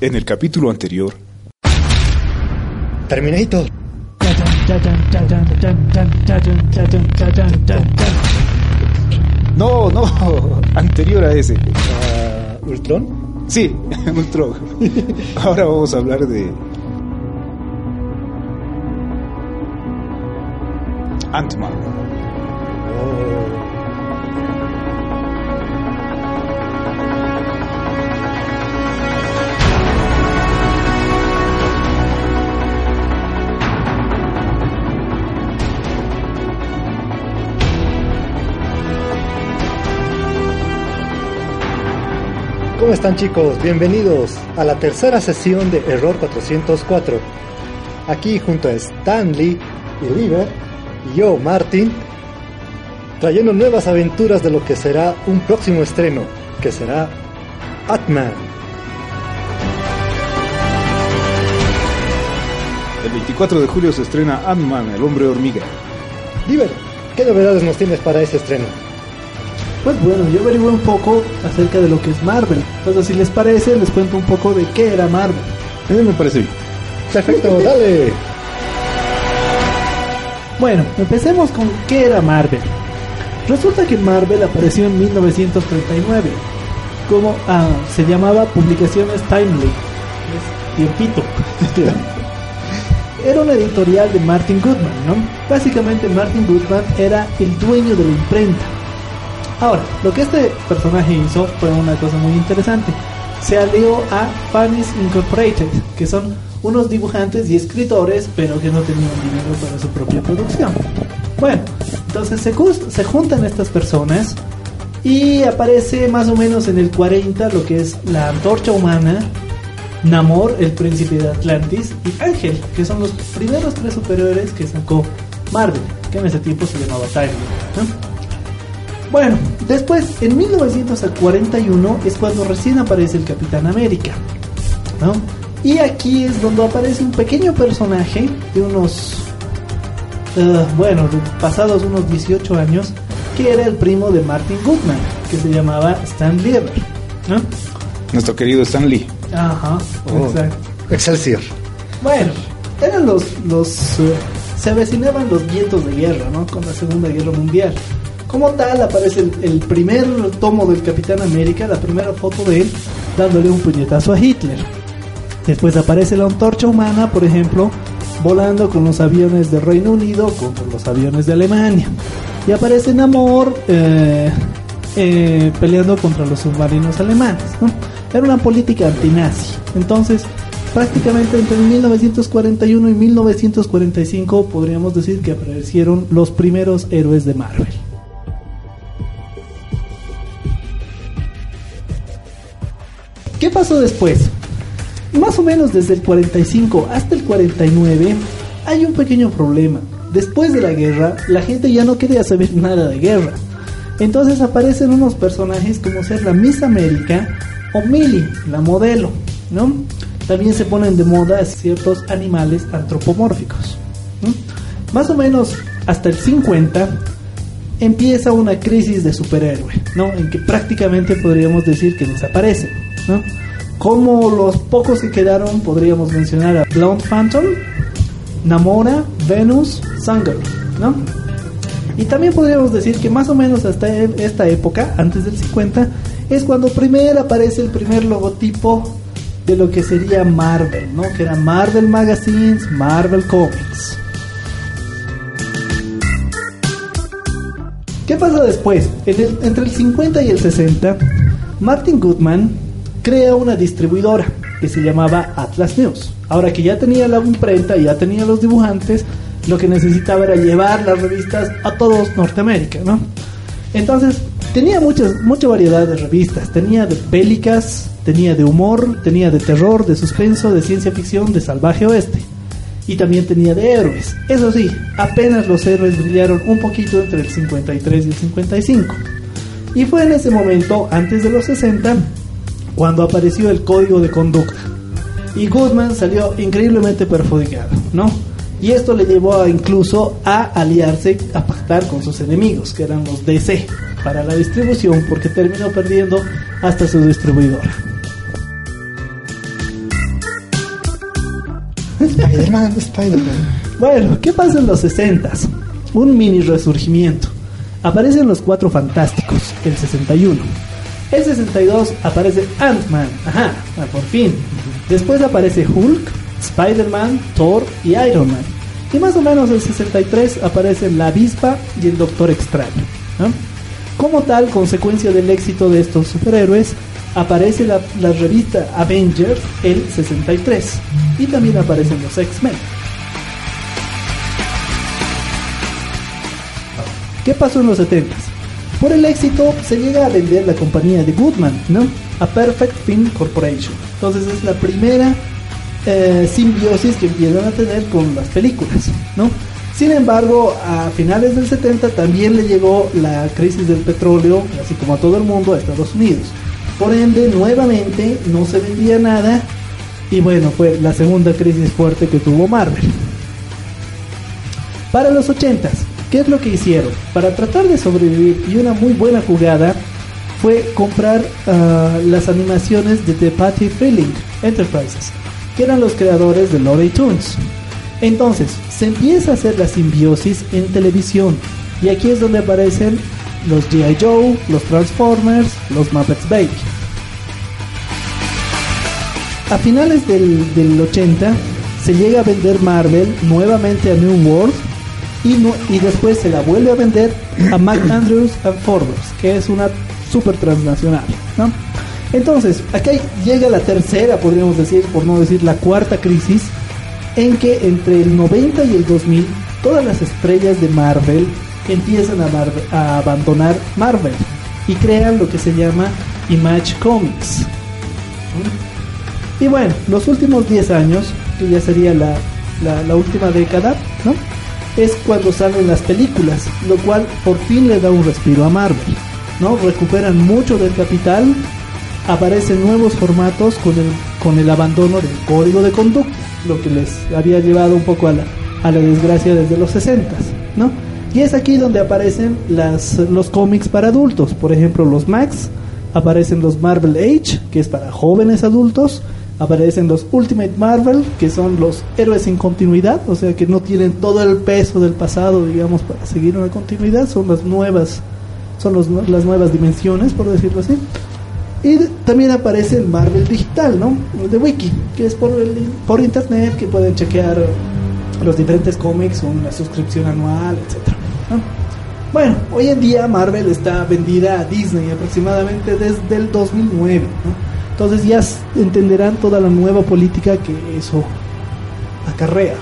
En el capítulo anterior... Terminator. No, anterior a ese. ¿Ultron? Sí, Ultron. Ahora vamos a hablar de... Ant-Man. ¿Cómo están, chicos? Bienvenidos a la tercera sesión de Error 404. Aquí junto a Stanley y River y yo, Martin, trayendo nuevas aventuras de lo que será un próximo estreno, que será Ant-Man. El 24 de julio se estrena Ant-Man, el hombre hormiga. River, ¿qué novedades nos tienes para ese estreno? Pues bueno, yo averigué un poco acerca de lo que es Marvel. Entonces, si les parece, les cuento un poco de qué era Marvel. A mí me parece bien. Perfecto, dale. Bueno, empecemos con qué era Marvel. Resulta que Marvel apareció en 1939. Como se llamaba Publicaciones Timely. Es tiempito. Era una editorial de Martin Goodman, ¿no? Básicamente Martin Goodman era el dueño de la imprenta. Ahora, lo que este personaje hizo fue una cosa muy interesante. Se alió a Fanny's Incorporated, que son unos dibujantes y escritores, pero que no tenían dinero para su propia producción. Bueno, entonces se juntan estas personas y aparece más o menos en el 40 lo que es la Antorcha Humana, Namor, el príncipe de Atlantis, y Ángel, que son los primeros tres superhéroes que sacó Marvel, que en ese tiempo se llamaba Timely, ¿no? Bueno, después, en 1941 es cuando recién aparece el Capitán América, ¿no? Y aquí es donde aparece un pequeño personaje de unos, pasados unos 18 años, que era el primo de Martin Goodman, que se llamaba Stan Lieber, ¿no? Nuestro querido Stan Lee. Ajá, exacto. Excelsior. Bueno, eran se avecinaban los vientos de guerra, ¿no? Con la Segunda Guerra Mundial. Como tal, aparece el primer tomo del Capitán América, la primera foto de él dándole un puñetazo a Hitler. Después aparece la Antorcha Humana, por ejemplo, volando con los aviones del Reino Unido contra los aviones de Alemania. Y aparece Namor peleando contra los submarinos alemanes, ¿no? Era una política antinazi. Entonces, prácticamente entre 1941 y 1945 podríamos decir que aparecieron los primeros héroes de Marvel. ¿Qué pasó después? Más o menos desde el 45 hasta el 49 hay un pequeño problema. Después de la guerra, la gente ya no quería saber nada de guerra. Entonces aparecen unos personajes como ser la Miss América o Millie, la modelo, ¿no? También se ponen de moda ciertos animales antropomórficos, ¿no? Más o menos hasta el 50 empieza una crisis de superhéroe, ¿no? En que prácticamente podríamos decir que desaparecen, ¿no? Como los pocos que quedaron podríamos mencionar a Blonde Phantom, Namora, Venus, Sun-Girl, ¿no? Y también podríamos decir que más o menos hasta esta época, antes del 50, es cuando primero aparece el primer logotipo de lo que sería Marvel, ¿no? Que era Marvel Magazines, Marvel Comics. ¿Qué pasa después? Entre el 50 y el 60, Martin Goodman crea una distribuidora que se llamaba Atlas News. Ahora que ya tenía la imprenta y ya tenía los dibujantes, lo que necesitaba era llevar las revistas a todos Norteamérica, ¿no? Entonces tenía mucha variedad de revistas. Tenía de bélicas, tenía de humor, tenía de terror, de suspenso, de ciencia ficción, de salvaje oeste. Y también tenía de héroes. Eso sí, apenas los héroes brillaron un poquito entre el 53 y el 55. Y fue en ese momento, antes de los 60, cuando apareció el código de conducta. Y Goodman salió increíblemente perjudicado, ¿no? Y esto le llevó incluso a aliarse, a pactar con sus enemigos, que eran los DC, para la distribución, porque terminó perdiendo hasta su distribuidora. Spider-Man. Bueno, ¿qué pasa en los 60s? Un mini resurgimiento. Aparecen los Cuatro Fantásticos, el 61. El 62 aparece Ant-Man, por fin. Después aparece Hulk, Spider-Man, Thor y Iron Man. Y más o menos el 63 aparecen la Avispa y el Doctor Extraño, ¿no? Como tal, consecuencia del éxito de estos superhéroes, aparece la revista Avengers el 63. Y también aparecen los X-Men. ¿Qué pasó en los 70s? Por el éxito se llega a vender la compañía de Goodman, ¿no? A Perfect Film Corporation. Entonces es la primera simbiosis que empiezan a tener con las películas, ¿no? Sin embargo, a finales del 70 también le llegó la crisis del petróleo, así como a todo el mundo, a Estados Unidos. Por ende, nuevamente no se vendía nada y bueno, fue la segunda crisis fuerte que tuvo Marvel. Para los 80s, ¿qué es lo que hicieron? Para tratar de sobrevivir, y una muy buena jugada fue comprar las animaciones de The Patty Freeling Enterprises, que eran los creadores de Looney Tunes. Entonces, se empieza a hacer la simbiosis en televisión, y aquí es donde aparecen los G.I. Joe, los Transformers, los Muppets Baby. A finales del 80 se llega a vender Marvel nuevamente a New World, y después se la vuelve a vender a McAndrews and Forbes, que es una super transnacional, ¿no? Entonces, acá llega la tercera, podríamos decir, por no decir la cuarta crisis, en que entre el 90 y el 2000 todas las estrellas de Marvel empiezan a abandonar Marvel y crean lo que se llama Image Comics. Y bueno, los últimos 10 años, que ya sería la última década, ¿no?, es cuando salen las películas, lo cual por fin le da un respiro a Marvel, ¿no? Recuperan mucho del capital, aparecen nuevos formatos con el abandono del código de conducta, lo que les había llevado un poco a la desgracia desde los 60s, ¿no? Y es aquí donde aparecen los cómics para adultos, por ejemplo los Max, aparecen los Marvel Age, que es para jóvenes adultos, aparecen los Ultimate Marvel, que son los héroes sin continuidad, o sea que no tienen todo el peso del pasado, digamos, para seguir una continuidad, son las nuevas dimensiones, por decirlo así. Y también aparece el Marvel digital, ¿no?, el de Wiki, que es por internet, que pueden chequear los diferentes cómics, una suscripción anual, etcétera, ¿no? Bueno, hoy en día Marvel está vendida a Disney aproximadamente desde el 2009, ¿no? Entonces ya entenderán toda la nueva política que eso acarrea.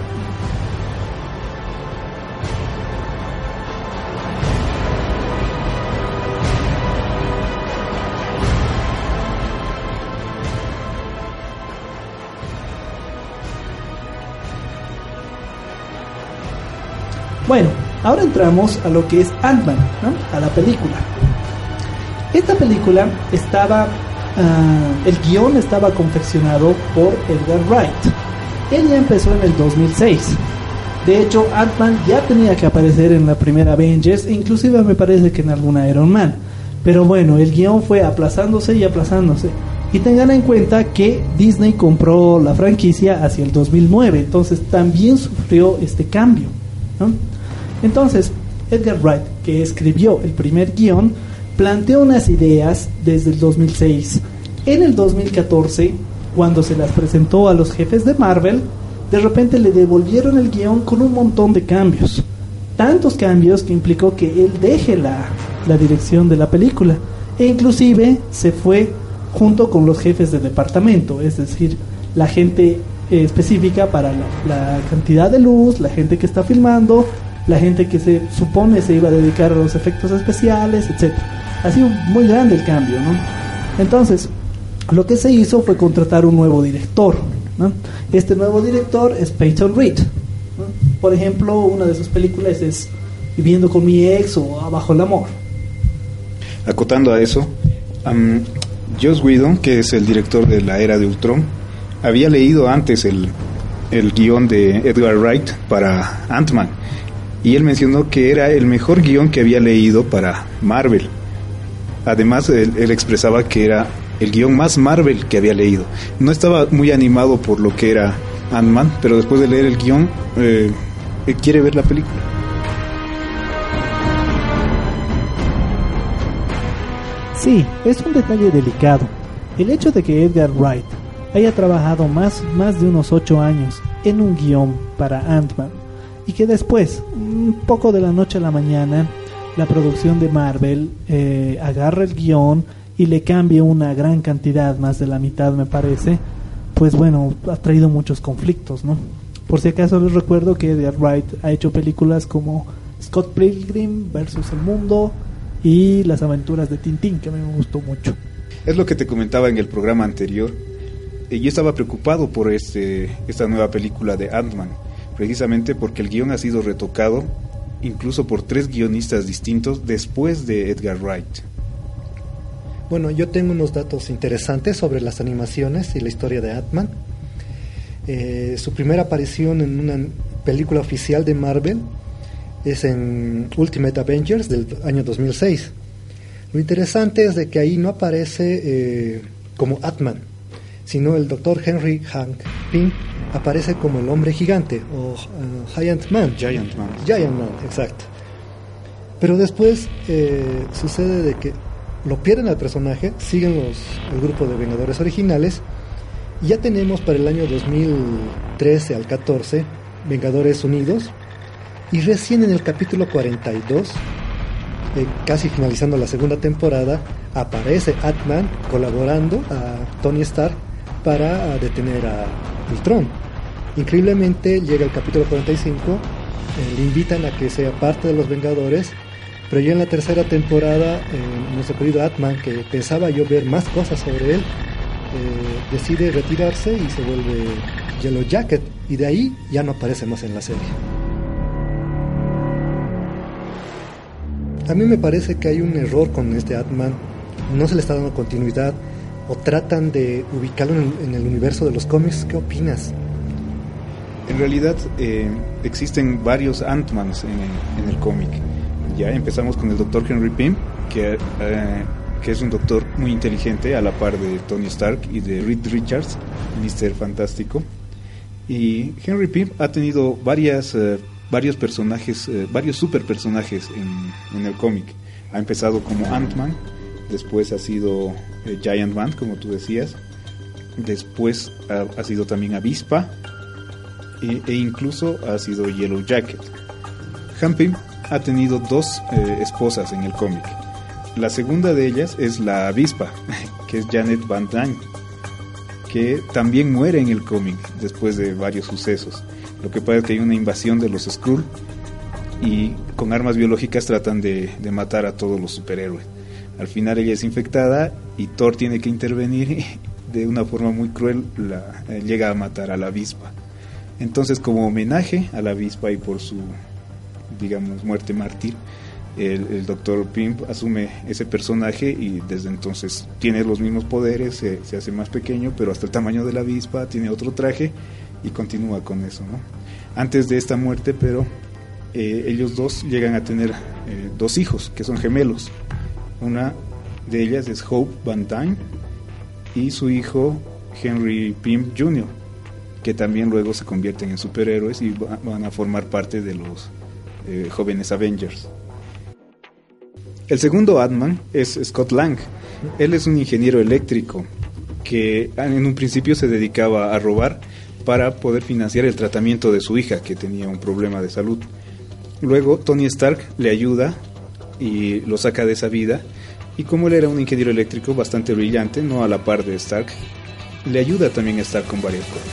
Bueno, ahora entramos a lo que es Ant-Man, ¿no?, a la película. Esta película estaba... el guión estaba confeccionado por Edgar Wright. Él ya empezó en el 2006. De hecho, Ant-Man ya tenía que aparecer en la primera Avengers, e inclusive me parece que en alguna Iron Man. Pero bueno, el guión fue aplazándose y aplazándose. Y tengan en cuenta que Disney compró la franquicia hacia el 2009, entonces también sufrió este cambio, ¿no? Entonces, Edgar Wright, que escribió el primer guión, planteó unas ideas desde el 2006. En el 2014, cuando se las presentó a los jefes de Marvel, de repente le devolvieron el guión con un montón de cambios. Tantos cambios que implicó que él deje la dirección de la película. E inclusive se fue junto con los jefes de departamento, es decir, la gente específica para la cantidad de luz, la gente que está filmando, la gente que se supone se iba a dedicar a los efectos especiales, etcétera. Ha sido muy grande el cambio, ¿no? Entonces, lo que se hizo fue contratar un nuevo director, ¿no? Este nuevo director es Peyton Reed, ¿no? Por ejemplo, una de sus películas es Viviendo con mi ex o Abajo el amor. Acotando a eso, Joss Whedon, que es el director de la Era de Ultron, había leído antes el guión de Edgar Wright para Ant-Man, y él mencionó que era el mejor guión que había leído para Marvel. Además, él expresaba que era el guión más Marvel que había leído. No estaba muy animado por lo que era Ant-Man, pero después de leer el guión quiere ver la película. Sí, es un detalle delicado. El hecho de que Edgar Wright haya trabajado más de unos 8 años en un guión para Ant-Man y que después, un poco de la noche a la mañana, la producción de Marvel agarra el guión y le cambie una gran cantidad, más de la mitad me parece, pues bueno, ha traído muchos conflictos, ¿no? Por si acaso les recuerdo que Edgar Wright ha hecho películas como Scott Pilgrim versus el Mundo y Las aventuras de Tintín, que a mí me gustó mucho. Es lo que te comentaba en el programa anterior. Yo estaba preocupado por esta nueva película de Ant-Man, precisamente porque el guión ha sido retocado incluso por 3 guionistas distintos después de Edgar Wright. Bueno, yo tengo unos datos interesantes sobre las animaciones y la historia de Ant-Man. Su primera aparición en una película oficial de Marvel es en Ultimate Avengers del año 2006. Lo interesante es de que ahí no aparece como Ant-Man, sino el Dr. Henry Hank Pym aparece como el hombre gigante o Giant Man, exacto. Pero después sucede de que lo pierden al personaje, siguen el grupo de Vengadores originales, y ya tenemos para el año 2013 al 14 Vengadores Unidos, y recién en el capítulo 42, casi finalizando la segunda temporada, aparece Ant-Man colaborando a Tony Stark para detener a Ultron. Increíblemente llega el capítulo 45, le invitan a que sea parte de los Vengadores, pero ya en la tercera temporada nuestro querido Ant-Man, que pensaba yo ver más cosas sobre él, decide retirarse y se vuelve Yellow Jacket, y de ahí ya no aparece más en la serie. A mí me parece que hay un error con este Ant-Man, no se le está dando continuidad o tratan de ubicarlo en el universo de los cómics. ¿Qué opinas? En realidad existen varios Ant-Mans en el cómic. Ya empezamos con el Dr. Henry Pym, que es un doctor muy inteligente a la par de Tony Stark y de Reed Richards, Mr. Fantástico. Y Henry Pym ha tenido varios personajes, varios super personajes en el cómic. Ha empezado como Ant-Man, después ha sido Giant Man, como tú decías, después ha sido también Avispa e incluso ha sido Yellow Jacket. Hank Pym ha tenido 2 esposas en el cómic. La segunda de ellas es la Avispa, que es Janet Van Dyne, que también muere en el cómic después de varios sucesos. Lo que pasa es que hay una invasión de los Skrull y con armas biológicas tratan de matar a todos los superhéroes. Al final ella es infectada y Thor tiene que intervenir y de una forma muy cruel llega a matar a la Avispa. Entonces, como homenaje a la Avispa y por su, digamos, muerte mártir, el Dr. Pym asume ese personaje y desde entonces tiene los mismos poderes, se hace más pequeño, pero hasta el tamaño de la Avispa, tiene otro traje y continúa con eso, ¿no? Antes de esta muerte, pero ellos dos llegan a tener 2 hijos que son gemelos. Una de ellas es Hope Van Dyne y su hijo Henry Pym Jr., que también luego se convierten en superhéroes y van a formar parte de los jóvenes Avengers. El segundo Ant-Man es Scott Lang. Él es un ingeniero eléctrico que en un principio se dedicaba a robar para poder financiar el tratamiento de su hija, que tenía un problema de salud. Luego Tony Stark le ayuda y lo saca de esa vida, y como él era un ingeniero eléctrico bastante brillante, no a la par de Stark, le ayuda también a Stark con varias cosas.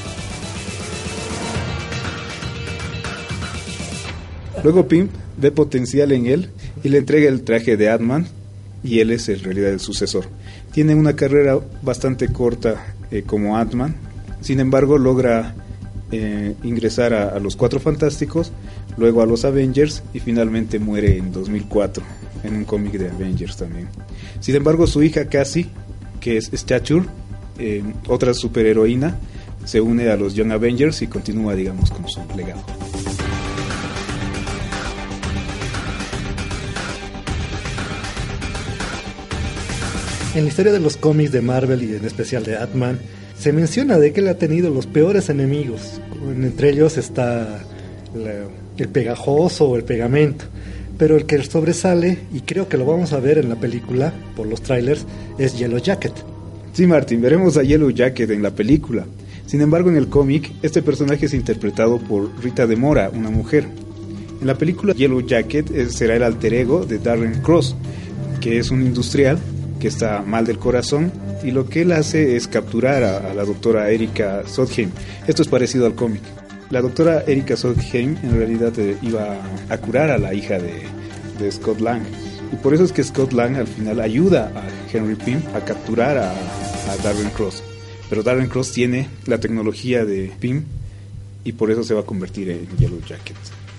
Luego Pym ve potencial en él y le entrega el traje de Ant-Man, y él es en realidad el sucesor. Tiene una carrera bastante corta como Ant-Man, sin embargo logra ingresar a los 4 Fantásticos, luego a los Avengers y finalmente muere en 2004 en un cómic de Avengers también. Sin embargo, su hija Cassie, que es Stature, otra superheroína, se une a los Young Avengers y continúa, digamos, con su legado. En la historia de los cómics de Marvel y en especial de Ant-Man, se menciona de que él ha tenido los peores enemigos. Entre ellos está el pegajoso o el pegamento. Pero el que sobresale, y creo que lo vamos a ver en la película por los trailers, es Yellow Jacket. Sí, Martín, veremos a Yellow Jacket en la película. Sin embargo, en el cómic, este personaje es interpretado por Rita de Mora, una mujer. En la película, Yellow Jacket será el alter ego de Darren Cross, que es un industrial que está mal del corazón, y lo que él hace es capturar a la doctora Erika Sondheim. Esto es parecido al cómic. La doctora Erika Sondheim en realidad iba a curar a la hija de Scott Lang, y por eso es que Scott Lang al final ayuda a Henry Pym a capturar a Darren Cross. Pero Darren Cross tiene la tecnología de Pym y por eso se va a convertir en Yellow Jacket.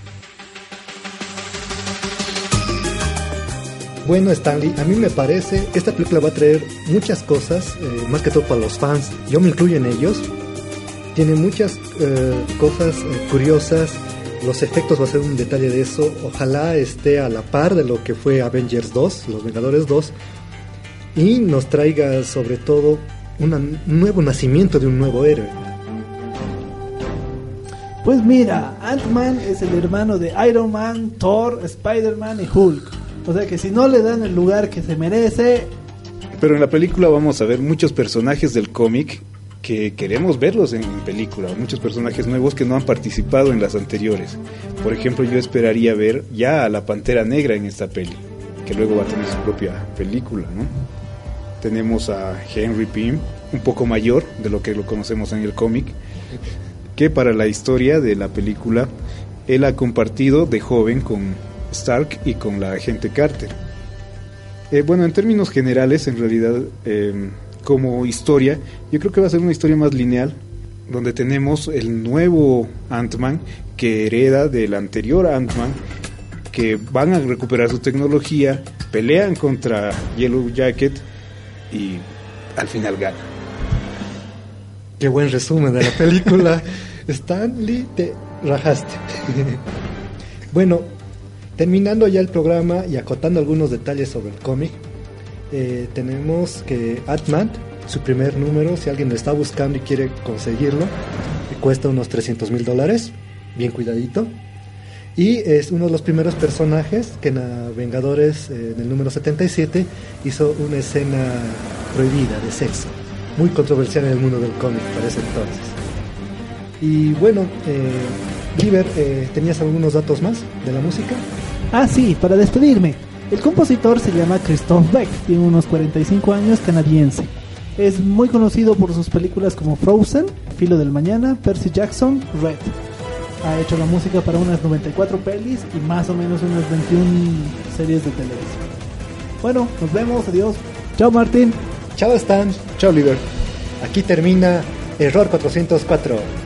Bueno, Stanley, a mí me parece que esta película va a traer muchas cosas, más que todo para los fans. Yo me incluyo en ellos. Tiene muchas cosas curiosas. Los efectos va a ser un detalle de eso. Ojalá esté a la par de lo que fue Avengers 2, Los Vengadores 2. Y nos traiga sobre todo un nuevo nacimiento de un nuevo héroe. Pues mira, Ant-Man es el hermano de Iron Man, Thor, Spider-Man y Hulk. O sea que si no le dan el lugar que se merece... Pero en la película vamos a ver muchos personajes del cómic que queremos verlos en película, muchos personajes nuevos que no han participado en las anteriores. Por ejemplo, yo esperaría ver ya a la Pantera Negra en esta peli, que luego va a tener su propia película, ¿no? Tenemos a Henry Pym, un poco mayor de lo que lo conocemos en el cómic, que para la historia de la película él ha compartido de joven con Stark y con la agente Carter. Bueno, en términos generales, en realidad, como historia, yo creo que va a ser una historia más lineal, donde tenemos el nuevo Ant-Man que hereda del anterior Ant-Man, que van a recuperar su tecnología, pelean contra Yellow Jacket y al final gana. Qué buen resumen de la película. Stanley, te rajaste. Bueno, terminando ya el programa y acotando algunos detalles sobre el cómic, tenemos que Ant-Man, su primer número, si alguien lo está buscando y quiere conseguirlo, cuesta unos $300,000, bien cuidadito. Y es uno de los primeros personajes que en Vengadores, en el número 77, hizo una escena prohibida de sexo, muy controversial en el mundo del cómic para ese entonces. Y bueno, River, ¿tenías algunos datos más de la música? Ah, sí, para despedirme. El compositor se llama Christoph Beck, tiene unos 45 años, canadiense. Es muy conocido por sus películas como Frozen, Filo del Mañana, Percy Jackson, Red. Ha hecho la música para unas 94 pelis y más o menos unas 21 series de televisión. Bueno, nos vemos, adiós. Chao, Martín. Chao, Stan. Chao, líder. Aquí termina Error 404.